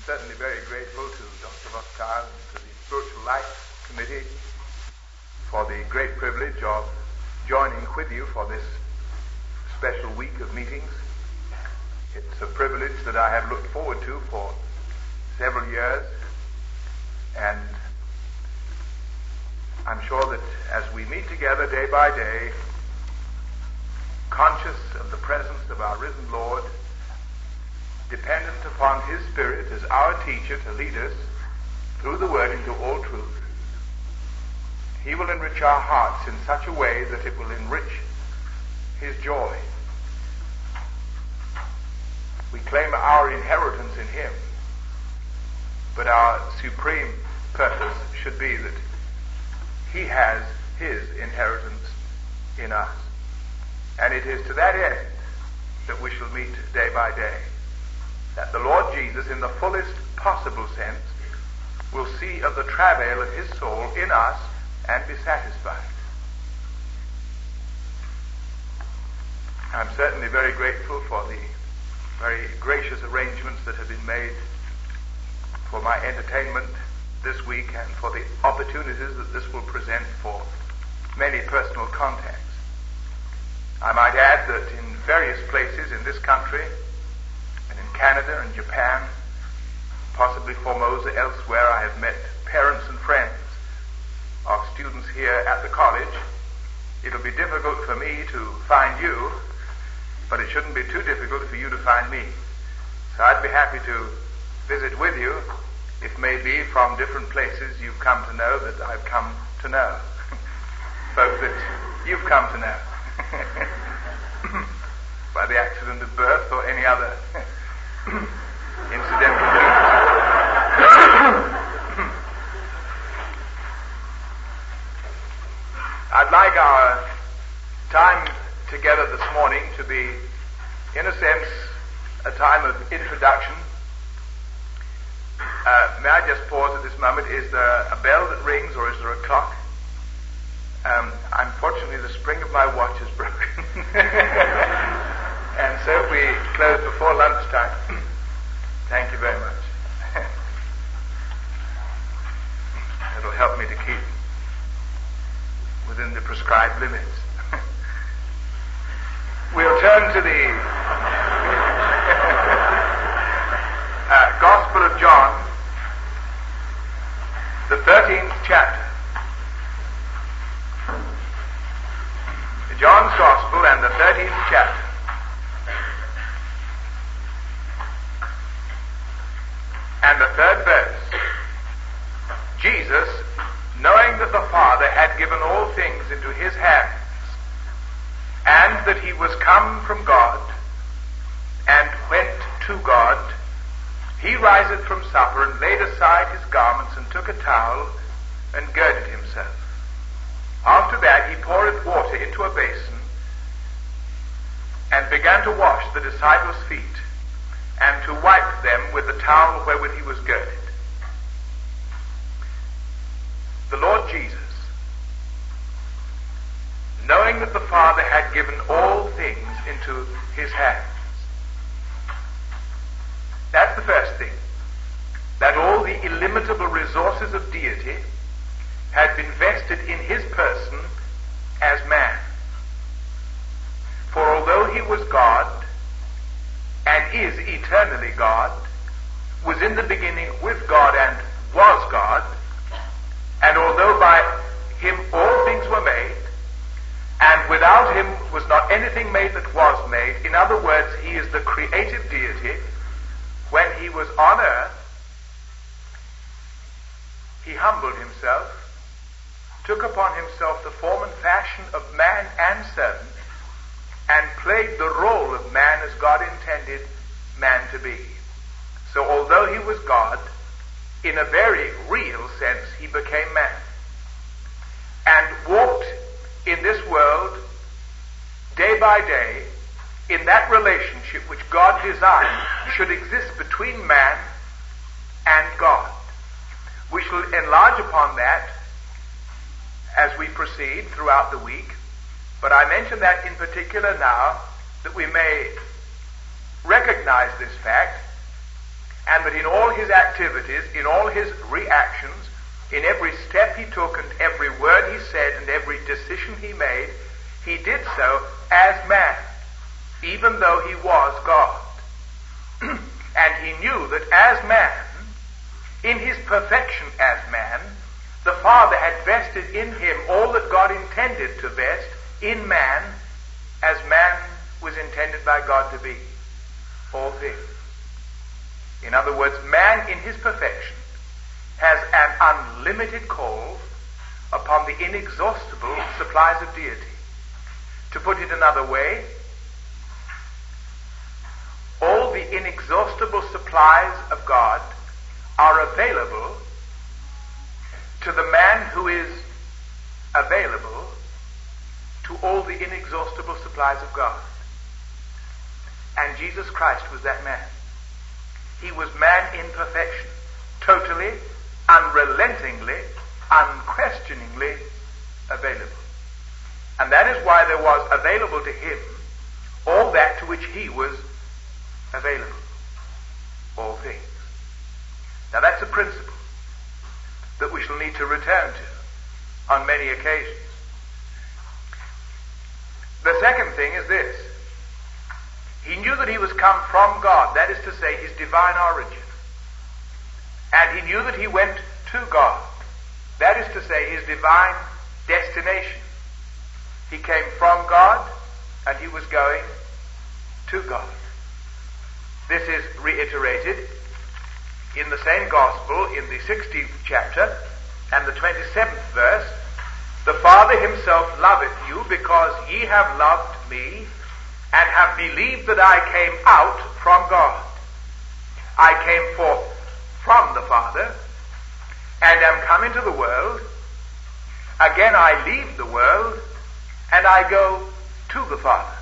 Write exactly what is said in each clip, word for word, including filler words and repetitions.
certainly very grateful to Doctor Rothschild and to the Spiritual Life Committee for the great privilege of joining with you for this special week of meetings. It's a privilege that I have looked forward to for several years, and I'm sure that as we meet together day by day, conscious of the presence of our risen Lord, dependent upon His Spirit as our teacher to lead us through the Word into all truth, He will enrich our hearts in such a way that it will enrich His joy. We claim our inheritance in Him, but our supreme purpose should be that He has His inheritance in us. And it is to that end that we shall meet day by day, that the Lord Jesus, in the fullest possible sense, will see of the travail of His soul in us and be satisfied. I'm certainly very grateful for the very gracious arrangements that have been made for my entertainment this week and for the opportunities that this will present for many personal contacts. I might add that in various places in this country and in Canada and Japan, possibly Formosa, elsewhere, I have met parents and friends of students here at the college. It'll be difficult for me to find you, but it shouldn't be too difficult for you to find me. So I'd be happy to visit with you, if maybe from different places you've come to know that I've come to know. Folk that you've come to know by the accident of birth or any other incidental means. I'd like our time together this morning to be, in a sense, a time of introduction. Uh, may I just pause at this moment? Is there a bell that rings, or is there a clock? Um, unfortunately, the spring of my watch is broken. And so we close before lunchtime. Thank you very much. It'll help me to keep within the prescribed limits. We'll turn to the uh, Gospel of John, the thirteenth chapter. John's Gospel and the thirteenth chapter. And the third verse. Jesus, knowing that the Father had given all things into His hands, and that He was come from God, and went to God, He riseth from supper, and laid aside His garments, and took a towel, and girded Himself. After that He poured water into a basin, and began to wash the disciples' feet, and to wipe them with the towel wherewith He was girded. The Lord Jesus, knowing that the Father had given all things into His hands. That's the first thing. That all the illimitable resources of deity had been vested in His person as man. For although He was God, and is eternally God, was in the beginning with God and was God, and although by Him all things were made, and without Him was not anything made that was made, in other words, He is the creative deity, when He was on earth, He humbled Himself, took upon Himself the form and fashion of man and servant, and played the role of man as God intended man to be. So although He was God, in a very real sense, He became man, and walked in this world day by day in that relationship which God designed should exist between man and God. We shall enlarge upon that as we proceed throughout the week, but I mention that in particular now that we may recognize this fact and that in all his activities, in all his reactions, in every step he took and every word he said and every decision he made, he did so as man, even though he was God. And he knew that as man, in his perfection as man, the Father had vested in him all that God intended to vest in man, as man was intended by God to be, all things. In other words, man in his perfection has an unlimited call upon the inexhaustible supplies of deity. To put it another way, all the inexhaustible supplies of God are available to the man who is available to all the inexhaustible supplies of God. And Jesus Christ was that man. He was man in perfection, totally, unrelentingly, unquestioningly available. And that is why there was available to him all that to which he was available. All things. Now that's a principle that we shall need to return to on many occasions. The second thing is this. He knew that he was come from God, that is to say, his divine origin. And he knew that he went to God, that is to say, his divine destination. He came from God, and he was going to God. This is reiterated in the same gospel in the sixteenth chapter and the twenty-seventh verse. The Father himself loveth you, because ye have loved me, and have believed that I came out from God. I came forth from the Father, and am come into the world. Again I leave the world, and I go to the Father.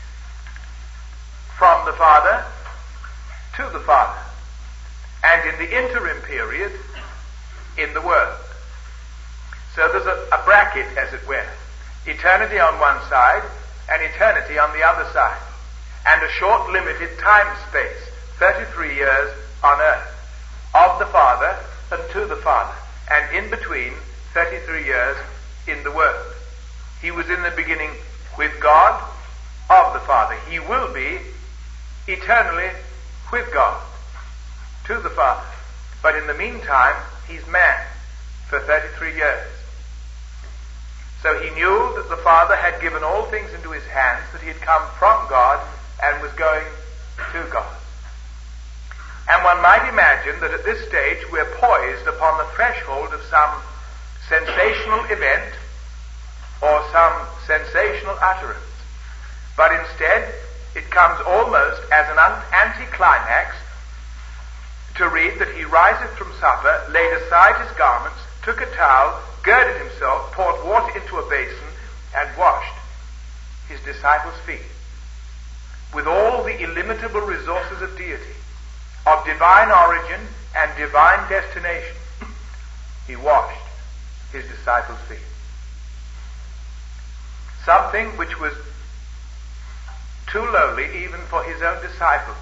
From the Father to the Father. And in the interim period, in the world. So there's a, a bracket, as it were. Eternity on one side, and eternity on the other side. And a short limited time space, thirty-three years on earth, of the Father and to the Father. And in between, thirty-three years in the world. He was in the beginning with God, of the Father. He will be eternally with God, to the Father. But in the meantime, he's man for thirty-three years. So he knew that the Father had given all things into his hands, that he had come from God and was going to God. And one might imagine that at this stage we're poised upon the threshold of some sensational event or some sensational utterance. But instead, it comes almost as an anticlimax to read that he riseth from supper, laid aside his garments, took a towel, girded himself, poured water into a basin, and washed his disciples' feet. With all the illimitable resources of deity, of divine origin and divine destination, he washed his disciples' feet. Something which was too lowly even for his own disciples,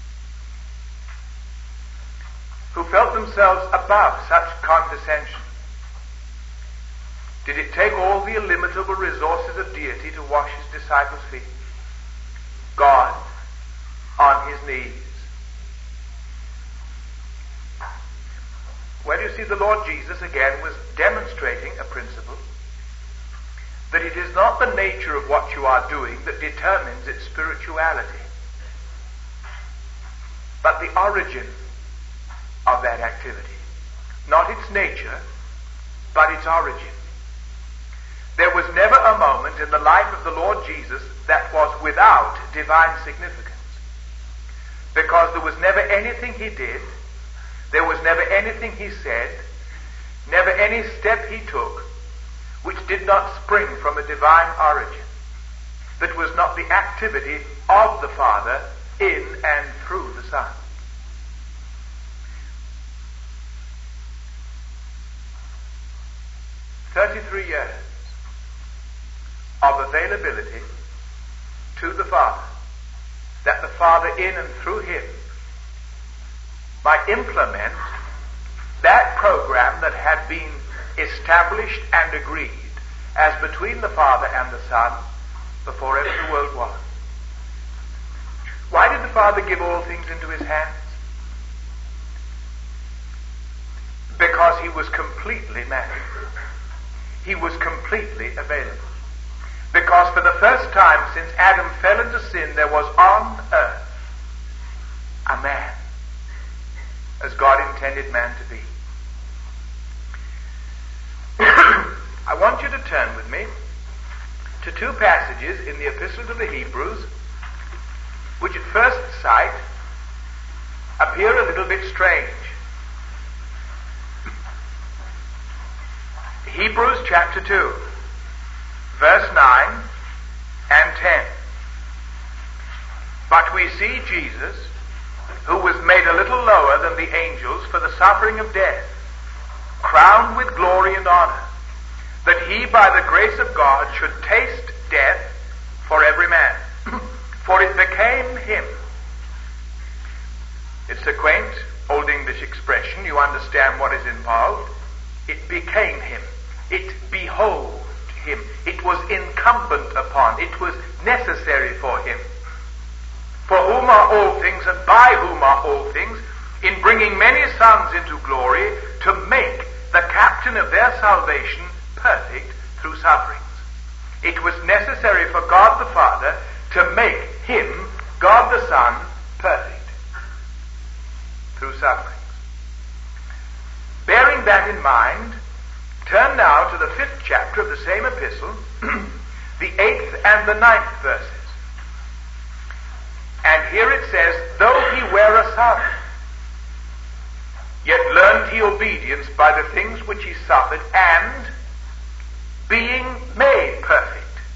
who felt themselves above such condescension. Did it take all the illimitable resources of deity to wash his disciples' feet? God on his knees. Well, you see, the Lord Jesus again was demonstrating a principle, that it is not the nature of what you are doing that determines its spirituality, but the origin of that activity. Not its nature, but its origin. There was never a moment in the life of the Lord Jesus that was without divine significance, because there was never anything he did, there was never anything he said, never any step he took, which did not spring from a divine origin, that was not the activity of the Father in and through the Son. Thirty-three years of availability to the Father, that the Father in and through him might implement that program that had been established and agreed as between the Father and the Son before ever the world was. Why did the Father give all things into his hands? Because he was completely man. He was completely available. Because for the first time since Adam fell into sin, there was on earth a man, as God intended man to be. I want you to turn with me to two passages in the Epistle to the Hebrews, which at first sight appear a little bit strange. Hebrews chapter two, verse nine and ten. But we see Jesus, who was made a little lower than the angels for the suffering of death, crowned with glory and honor, that he by the grace of God should taste death for every man. For it became him. It's a quaint Old English expression. You understand what is involved. It became him. It behoved him. It was incumbent upon. It was necessary for him. For whom are all things, and by whom are all things, in bringing many sons into glory, to make the captain of their salvation perfect through sufferings. It was necessary for God the Father to make him, God the Son, perfect through sufferings. Bearing that in mind, turn now to the fifth chapter of the same epistle, the eighth and the ninth verses. And here it says, though he were a son, yet learned he obedience by the things which he suffered, and being made perfect,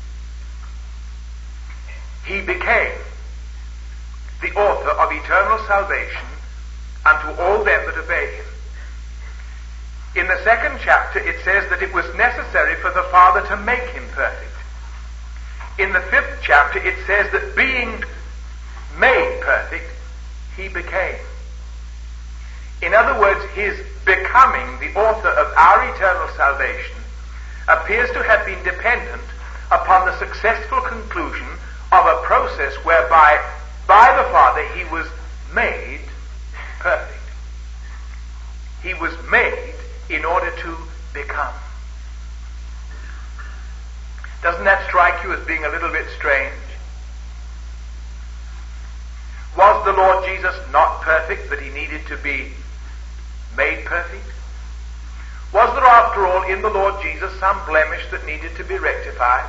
he became the author of eternal salvation unto all them that obey him. In the second chapter it says that it was necessary for the Father to make him perfect. In the fifth chapter it says that being made perfect, he became. In other words, his becoming the author of our eternal salvation appears to have been dependent upon the successful conclusion of a process whereby, by the Father, he was made perfect. He was made in order to become. Doesn't that strike you as being a little bit strange? Was the Lord Jesus not perfect that he needed to be made perfect? Was there, after all, in the Lord Jesus some blemish that needed to be rectified?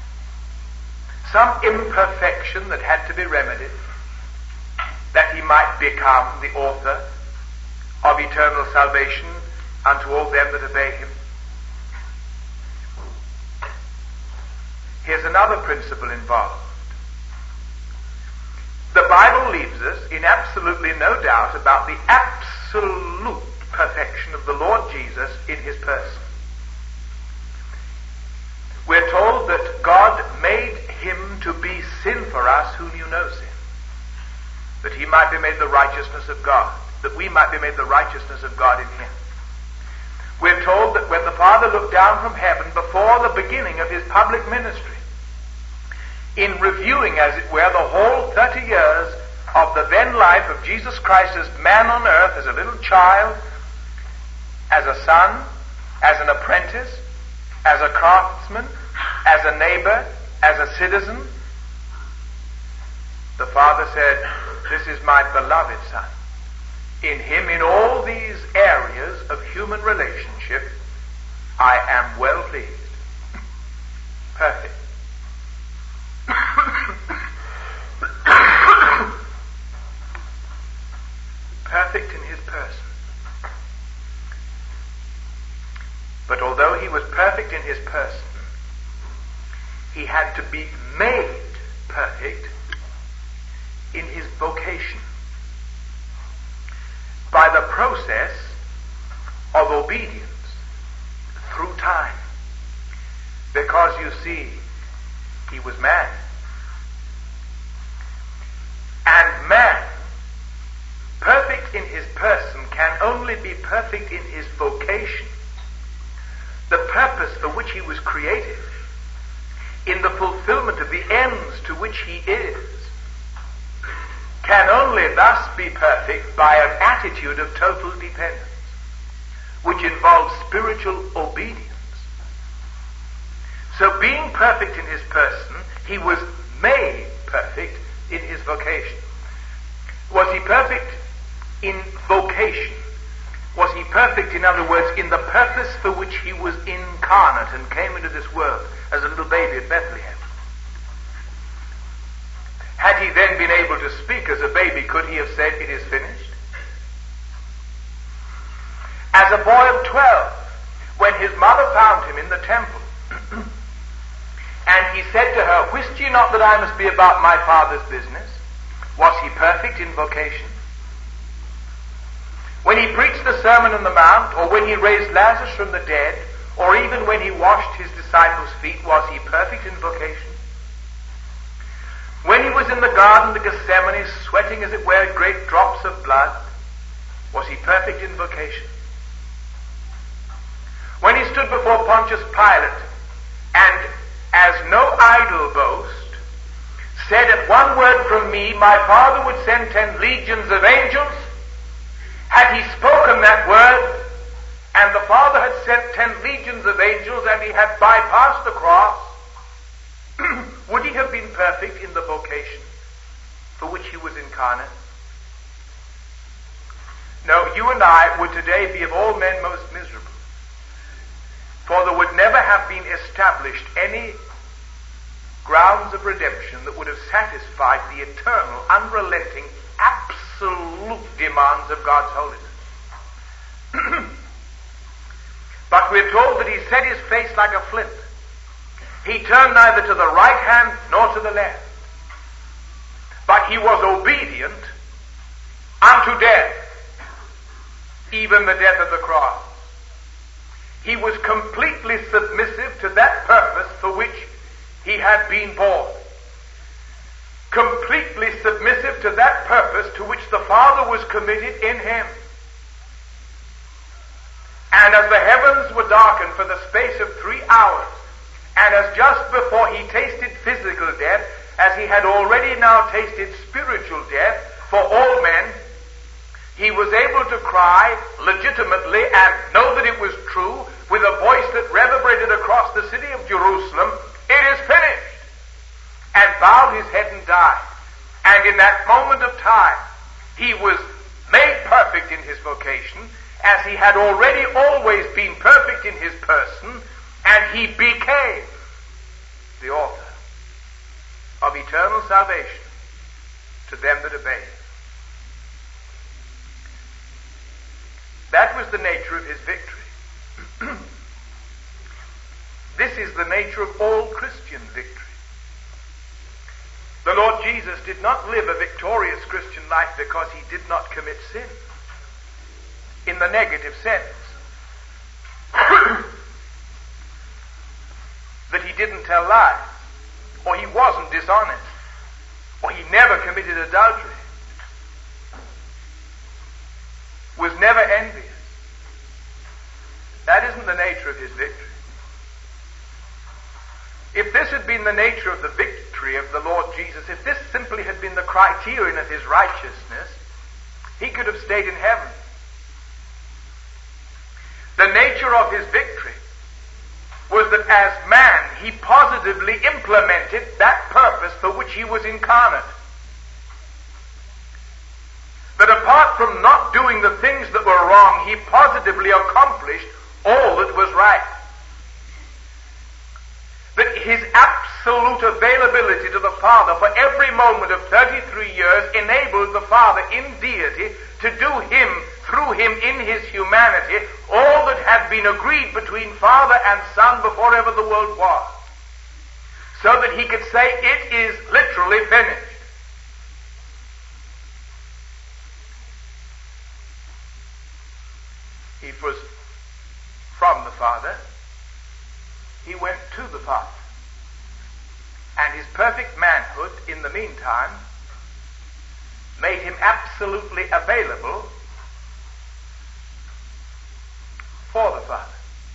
Some imperfection that had to be remedied, that he might become the author of eternal salvation unto all them that obey him? Here's another principle involved. The Bible leaves us in absolutely no doubt about the absolute perfection of the Lord Jesus in his person. We're told that God made him to be sin for us who knew no sin, that he might be made the righteousness of God, that we might be made the righteousness of God in him. We're told that when the Father looked down from heaven before the beginning of his public ministry, in reviewing, as it were, the whole thirty years of the then life of Jesus Christ as man on earth, as a little child, as a son, as an apprentice, as a craftsman, as a neighbor, as a citizen, the Father said, "This is my beloved Son. In him, in all these areas of human relationship, I am well pleased." Perfect. Perfect in his person. But although he was perfect in his person, he had to be made perfect in his vocation by the process of obedience through time. Because you see, he was man. And man, perfect in his person can only be perfect in his vocation, the purpose for which he was created, in the fulfillment of the ends to which he is, can only thus be perfect by an attitude of total dependence, which involves spiritual obedience. So being perfect in his person, he was made perfect in his vocation. Was he perfect in vocation? Was he perfect, in other words, in the purpose for which he was incarnate and came into this world as a little baby at Bethlehem? Had he then been able to speak as a baby, could he have said, "It is finished"? As a boy of twelve, when his mother found him in the temple, and he said to her, "Wist ye not that I must be about my Father's business?" Was he perfect in vocation? When he preached the Sermon on the Mount, or when he raised Lazarus from the dead, or even when he washed his disciples' feet, was he perfect in vocation? When he was in the Garden of Gethsemane, sweating as it were great drops of blood, was he perfect in vocation? When he stood before Pontius Pilate, and as no idle boast, said, "At one word from me, my Father would send ten legions of angels," had he spoken that word, and the Father had sent ten legions of angels, and he had bypassed the cross, would he have been perfect in the vocation for which he was incarnate? No, you and I would today be of all men most miserable, for there would never have been established any grounds of redemption that would have satisfied the eternal, unrelenting, absolute demands of God's holiness. But we're told that he set his face like a flint. He turned neither to the right hand nor to the left. But he was obedient unto death, even the death of the cross. He was completely submissive to that purpose for which he had been born. Completely submissive to that purpose to which the Father was committed in him. And as the heavens were darkened for the space of three hours, and as just before he tasted physical death, as he had already now tasted spiritual death for all men, he was able to cry legitimately and know that it was true with a voice that reverberated across the city of Jerusalem, "It is finished," and bowed his head and died. And in that moment of time, he was made perfect in his vocation, as he had already always been perfect in his person, and he became the author of eternal salvation to them that obey him. That was the nature of his victory. This is the nature of all Christian victory. The Lord Jesus did not live a victorious Christian life because he did not commit sin, in the negative sense. That he didn't tell lies, or he wasn't dishonest, or he never committed adultery, was never envious. That isn't the nature of his victory. If this had been the nature of the victory of the Lord Jesus, if this simply had been the criterion of his righteousness, he could have stayed in heaven. The nature of his victory was that as man, he positively implemented that purpose for which he was incarnate. That apart from not doing the things that were wrong, he positively accomplished all that was right. That his absolute availability to the Father for every moment of thirty-three years enabled the Father in deity to do him, through him in his humanity, all that had been agreed between Father and Son before ever the world was. So that he could say, "It is literally finished." It was from the Father. He went to the Father. And his perfect manhood, in the meantime, made him absolutely available before the Father.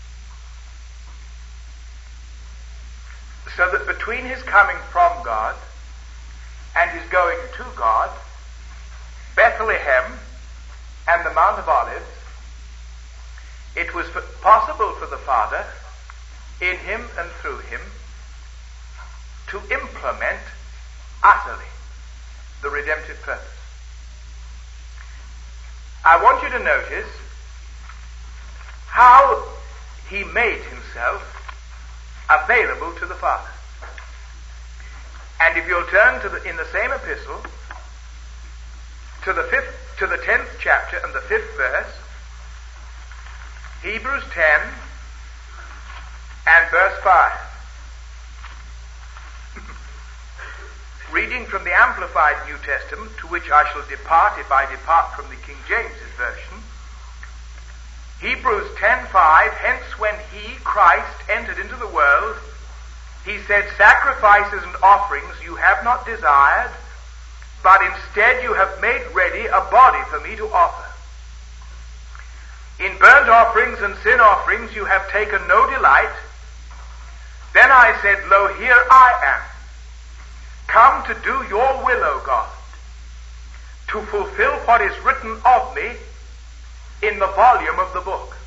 So that between his coming from God and his going to God, Bethlehem and the Mount of Olives, it was possible for the Father, in him and through him, to implement utterly the redemptive purpose. I want you to notice how he made himself available to the Father. And if you'll turn to the, in the same epistle, to the fifth, to the tenth chapter and the fifth verse, Hebrews ten and verse five. Reading from the Amplified New Testament, to which I shall depart if I depart from the King James's version. Hebrews ten five, hence when he, Christ, entered into the world, he said, sacrifices and offerings you have not desired, but instead you have made ready a body for me to offer. In burnt offerings and sin offerings you have taken no delight. Then I said, lo, here I am, come to do your will, O God, to fulfill what is written of me in the volume of the book.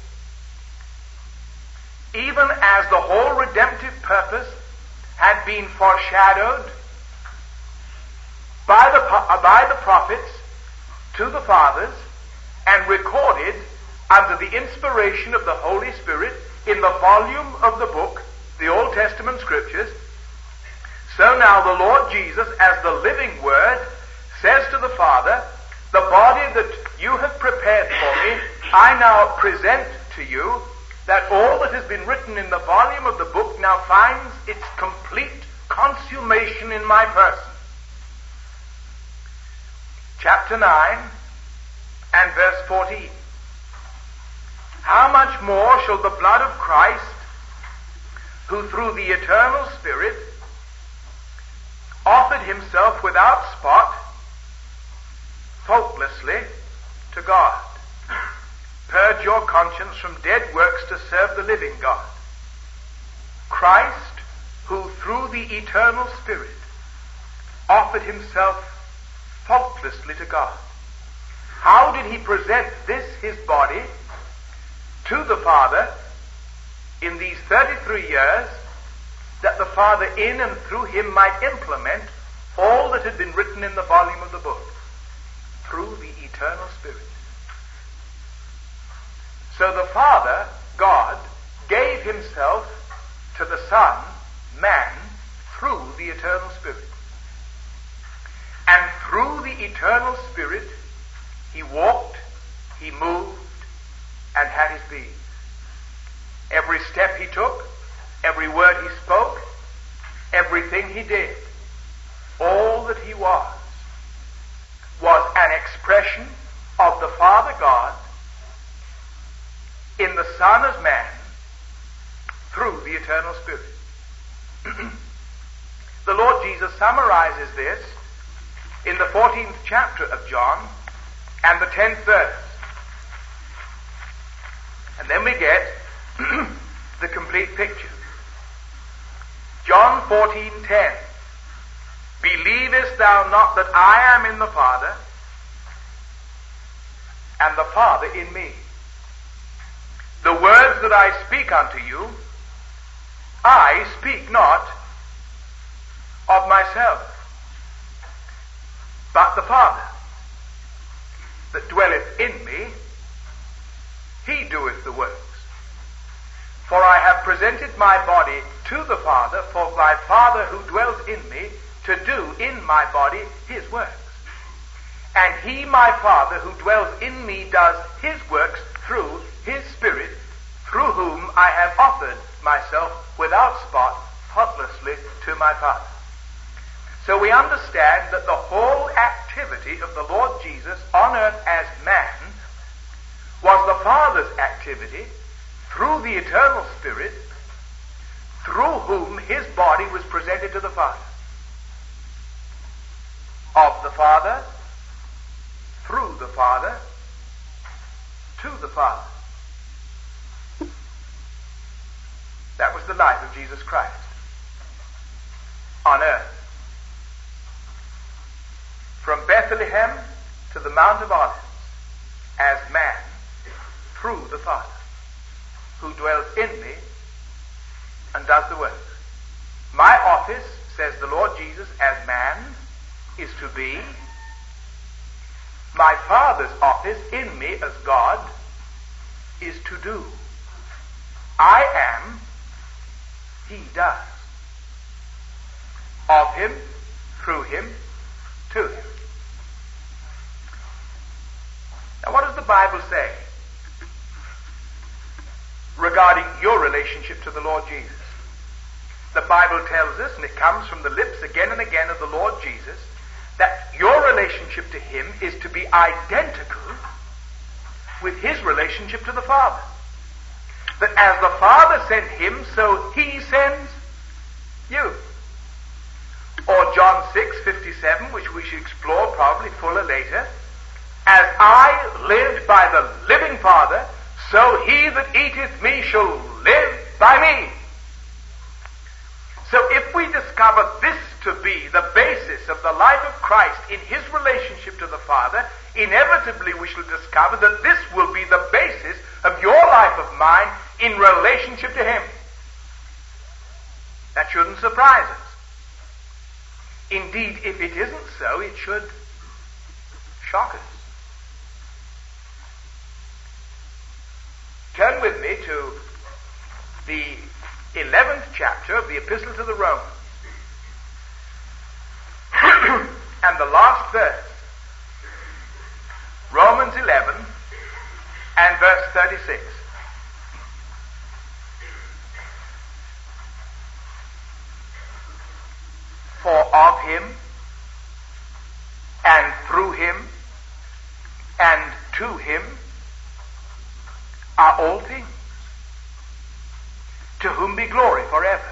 Even as the whole redemptive purpose had been foreshadowed by the, by the prophets to the fathers and recorded under the inspiration of the Holy Spirit in the volume of the book, the Old Testament Scriptures, so now the Lord Jesus, as the living Word, says to the Father, the body that you have prepared for me, I now present to you, that all that has been written in the volume of the book now finds its complete consummation in my person. Chapter nine and verse fourteen. How much more shall the blood of Christ, who through the eternal Spirit offered himself without spot, faultlessly to God, purge your conscience from dead works to serve the living God. Christ, who through the eternal Spirit offered himself faultlessly to God. How did he present this, his body, to the Father in these thirty-three years, that the Father in and through him might implement all that had been written in the volume of the book? Through the eternal Spirit. So the Father, God, gave himself to the Son, man, through the eternal Spirit. And through the eternal Spirit, he walked, he moved, and had his being. Every step he took, every word he spoke, everything he did, all that he was, was an expression of the Father God in the Son as man through the eternal Spirit. The Lord Jesus summarizes this in the fourteenth chapter of John and the tenth verse. And then we get the complete picture. John fourteen ten. Believest thou not that I am in the Father, and the Father in me? The words that I speak unto you, I speak not of myself, but the Father that dwelleth in me, he doeth the works. For I have presented my body to the Father, for my Father who dwells in me, to do in my body his works. And he, my Father, who dwells in me, does his works through his Spirit, through whom I have offered myself without spot, faultlessly to my Father. So we understand that the whole activity of the Lord Jesus on earth as man was the Father's activity through the eternal Spirit, through whom his body was presented to the Father. Of the Father, through the Father, to the Father. the life of Jesus Christ on earth. From Bethlehem to the Mount of Olives, as man, through the Father, who dwells in me and does the work. My office, says the Lord Jesus, as man, is to be. My Father's office in me as God is to do. I am, he does. Of him, through him, to him. Now what does the Bible say regarding your relationship to the Lord Jesus? The Bible tells us, and it comes from the lips again and again of the Lord Jesus, that your relationship to him is to be identical with his relationship to the Father. That as the Father sent him, so he sends you. Or John six fifty-seven, which we should explore probably fuller later, as I lived by the living Father, so he that eateth me shall live by me. So if we discover this to be the basis of the life of Christ in his relationship to the Father, inevitably we shall discover that this will be the basis of your life of mine in relationship to him. That shouldn't surprise us. Indeed, if it isn't so, it should shock us. Turn with me to the eleventh chapter of the Epistle to the Romans. And the last verse. Romans eleven and verse thirty-six. For of him, and through him, and to him are all things, to whom be glory forever.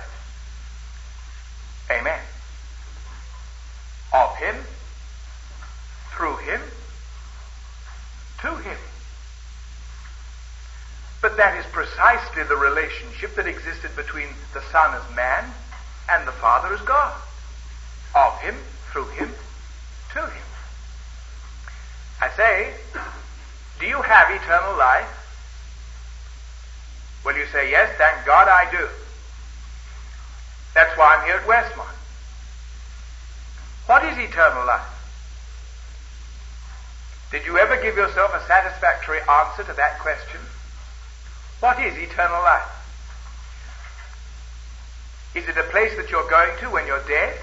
Amen. Of him, through him, to him. But that is precisely the relationship that existed between the Son as man and the Father as God. Of him, through him, to him. I say, do you have eternal life? Well, you say, yes, thank God I do. That's why I'm here at Westmont. What is eternal life? Did you ever give yourself a satisfactory answer to that question? What is eternal life? Is it a place that you're going to when you're dead?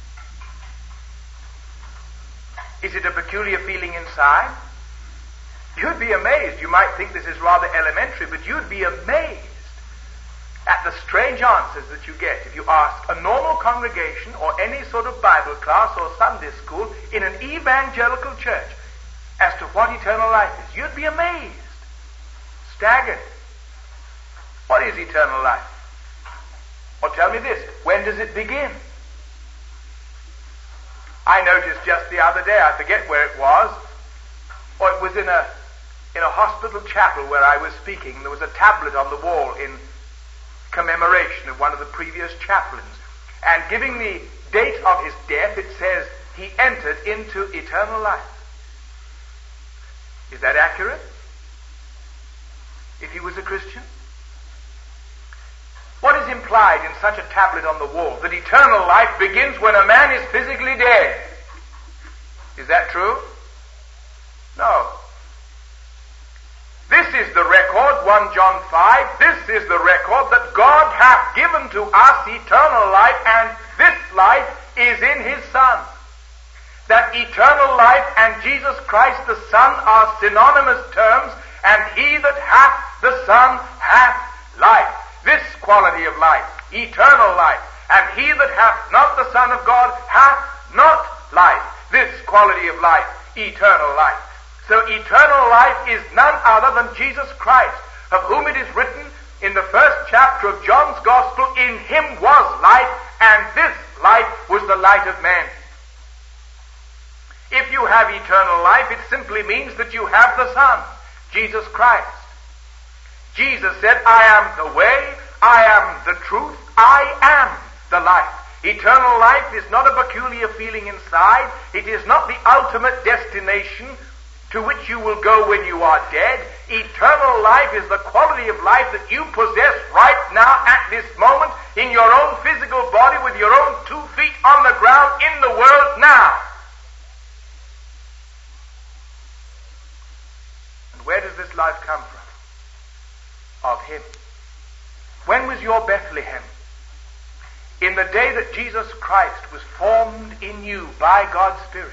Is it a peculiar feeling inside? You'd be amazed. You might think this is rather elementary, but you'd be amazed at the strange answers that you get if you ask a normal congregation or any sort of Bible class or Sunday school in an evangelical church as to what eternal life is. You'd be amazed, staggered. What is eternal life? Or tell me this, when does it begin? I noticed just the other day, I forget where it was, or it was in a in a hospital chapel where I was speaking. There was a tablet on the wall in commemoration of one of the previous chaplains. And giving the date of his death, it says he entered into eternal life. Is that accurate? If he was a Christian? What is implied in such a tablet on the wall? That eternal life begins when a man is physically dead. Is that true? No. This is the record, First John five, this is the record that God hath given to us eternal life, and this life is in his Son. That eternal life and Jesus Christ the Son are synonymous terms, and he that hath the Son hath life. This quality of life, eternal life, and he that hath not the Son of God hath not life. This quality of life, eternal life. So eternal life is none other than Jesus Christ, of whom it is written in the first chapter of John's Gospel, in him was life, and this life was the light of men. If you have eternal life, it simply means that you have the Son, Jesus Christ. Jesus said, I am the way, I am the truth. I am the life. Eternal life is not a peculiar feeling inside. It is not the ultimate destination to which you will go when you are dead. Eternal life is the quality of life that you possess right now at this moment in your own physical body with your own two feet on the ground in the world now. And where does this life come from? Of Him. When was your Bethlehem? In the day that Jesus Christ was formed in you by God's Spirit.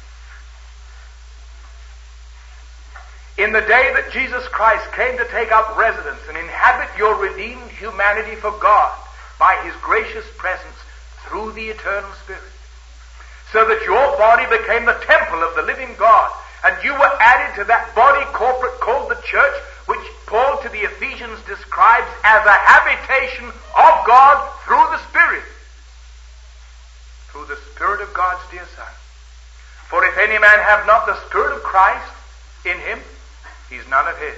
In the day that Jesus Christ came to take up residence and inhabit your redeemed humanity for God by His gracious presence through the eternal Spirit. So that your body became the temple of the living God, and you were added to that body corporate called the church, which Paul to the Ephesians describes as a habitation of God through the Spirit. Through the Spirit of God's dear Son. For if any man have not the Spirit of Christ in him, he's none of His.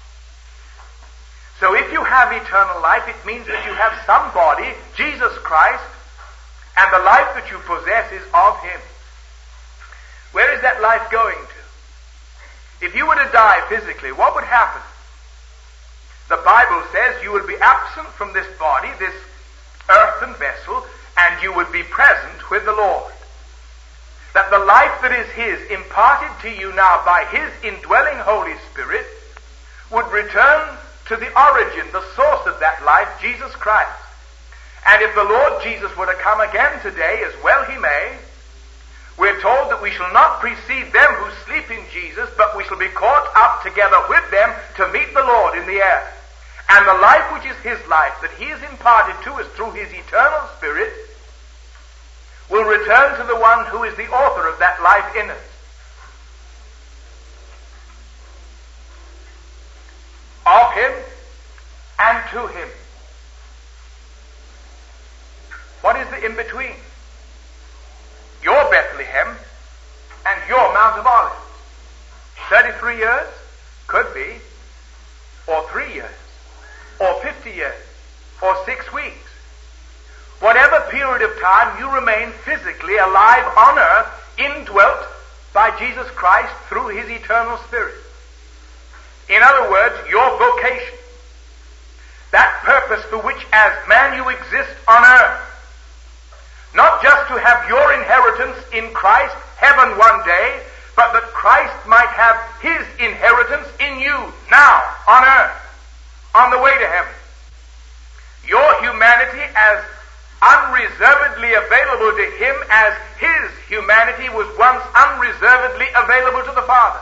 So if you have eternal life, it means that you have somebody, Jesus Christ, and the life that you possess is of Him. Where is that life going to? If you were to die physically, what would happen? The Bible says you would be absent from this body, this earthen vessel, and you would be present with the Lord. That the life that is His, imparted to you now by His indwelling Holy Spirit, would return to the origin, the source of that life, Jesus Christ. And if the Lord Jesus were to come again today, as well He may, we're told that we shall not precede them who sleep in Jesus, but we shall be caught up together with them to meet the Lord in the air. And the life which is His life, that He has imparted to us through His eternal Spirit, will return to the one who is the author of that life in us. Of Him and to Him. What is the in-between? Your Bethlehem and your Mount of Olives. thirty-three years? Could be. Or three years. Or fifty years. Or six weeks. Whatever period of time you remain physically alive on earth, indwelt by Jesus Christ through His eternal Spirit. In other words, your vocation. That purpose for which as man you exist on earth. Not just to have your inheritance in Christ, heaven one day, but that Christ might have His inheritance in you now on earth, on the way to heaven. Your humanity as unreservedly available to Him as His humanity was once unreservedly available to the Father.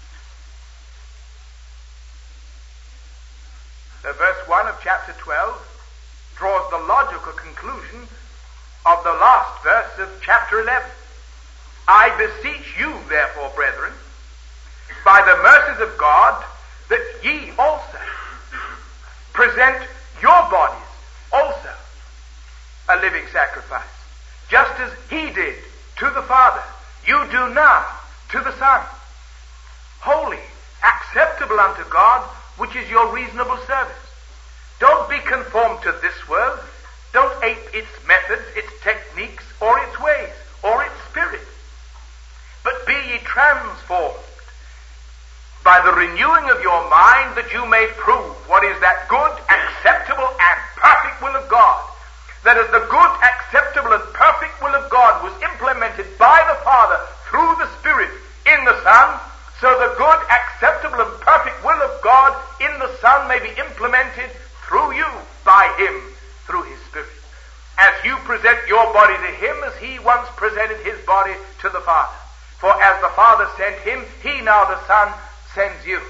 So verse one of chapter twelve draws the logical conclusion of the last verse of chapter eleven. I beseech you, therefore, brethren, by the mercies of God, that ye also present your bodies also a living sacrifice, just as He did to the Father, you do now to the Son, holy, acceptable unto God, which is your reasonable service. Don't be conformed to this world. Don't ape its methods, its techniques, or its ways, or its spirit. But be ye transformed by the renewing of your mind, that you may prove what is that good, acceptable, and perfect will of God. That as the good, acceptable, and perfect will of God was implemented by the Father through the Spirit in the Son, so the good, acceptable, and perfect will of God in the Son may be implemented through you by Him, through His Spirit. As you present your body to Him as He once presented His body to the Father. For as the Father sent Him, He now the Son sends you.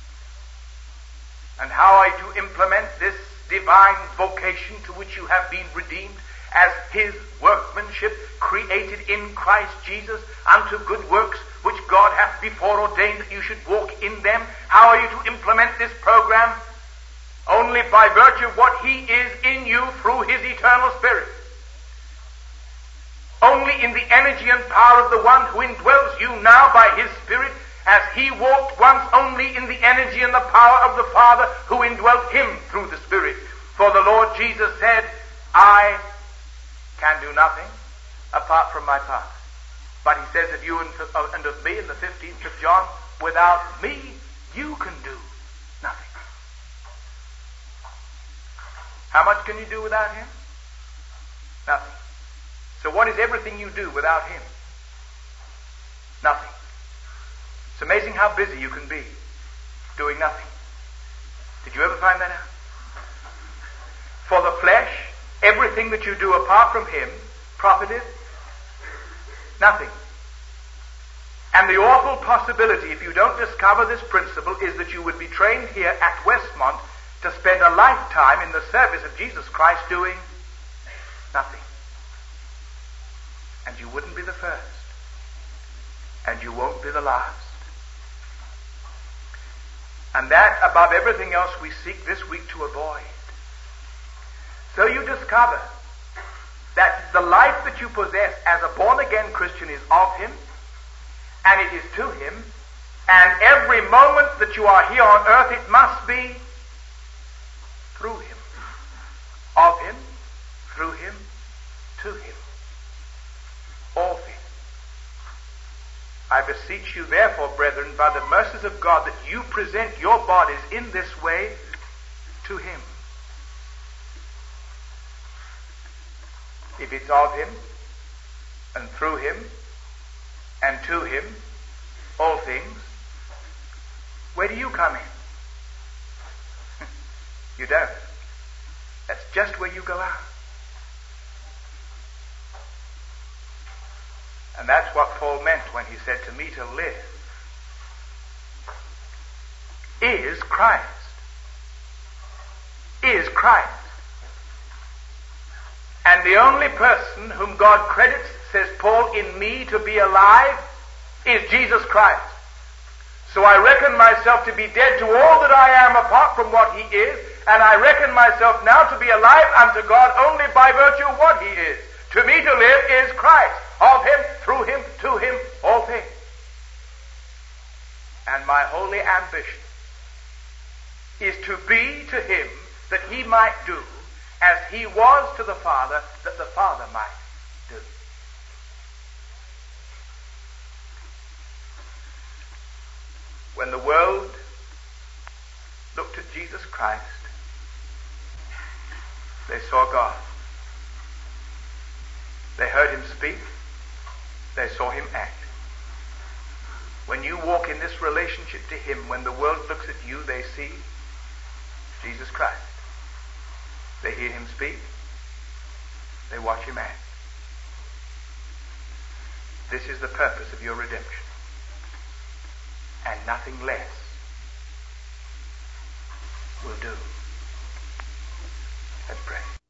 And how are you to implement this divine vocation to which you have been redeemed as His workmanship, created in Christ Jesus unto good works, which God hath before ordained that you should walk in them? How are you to implement this program? Only by virtue of what He is in you through His eternal Spirit. Only in the energy and power of the one who indwells you now by His Spirit, as He walked once only in the energy and the power of the Father who indwelt Him through the Spirit. For the Lord Lord Jesus said, I can do nothing apart from my Father. But he says of you and of me in the fifteenth of John, without me you can do nothing. How much can you do without him? Nothing. So what is everything you do without him? Nothing. It's amazing how busy you can be doing nothing. Did you ever find that out? For the flesh, everything that you do apart from him profited nothing. And the awful possibility, if you don't discover this principle, is that you would be trained here at Westmont to spend a lifetime in the service of Jesus Christ doing nothing. And you wouldn't be the first. And you won't be the last. And that, above everything else, we seek this week to avoid. So you discover that the life that you possess as a born-again Christian is of him, and it is to him, and every moment that you are here on earth, it must be through him. Of him, through him, to him. All things. I beseech you therefore, brethren, by the mercies of God, that you present your bodies in this way to him. If it's of him, and through him, and to him, all things, where do you come in? You don't. That's just where you go out. And that's what Paul meant when he said, to me to live is Christ. Is Christ. And the only person whom God credits, says Paul, in me to be alive is Jesus Christ. So I reckon myself to be dead to all that I am apart from what he is, and I reckon myself now to be alive unto God only by virtue of what he is. To me to live is Christ. Of him, through him, to him, all things. And my holy ambition is to be to him that he might do as he was to the Father, that the Father might do. When the world looked at Jesus Christ, they saw God. They heard him speak. They saw him act. When you walk in this relationship to him, when the world looks at you, they see Jesus Christ. They hear him speak. They watch him act. This is the purpose of your redemption. And nothing less will do. Let's pray.